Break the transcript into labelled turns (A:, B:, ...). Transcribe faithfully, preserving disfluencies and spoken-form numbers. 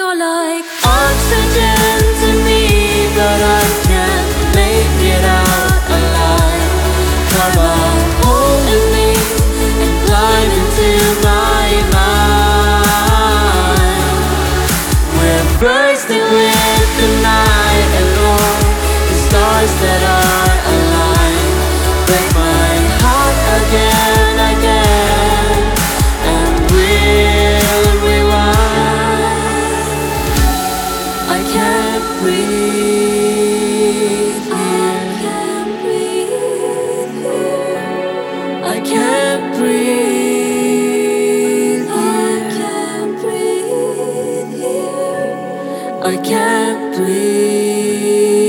A: You're like oxygen to me, but I can't make it out alive. Carve a hole in me and climb into my mind. We're bursting with the night and all the stars that are aligned. Break my heart again, again, and we'll rewind. I can't breathe here. I can't breathe here. I can't breathe.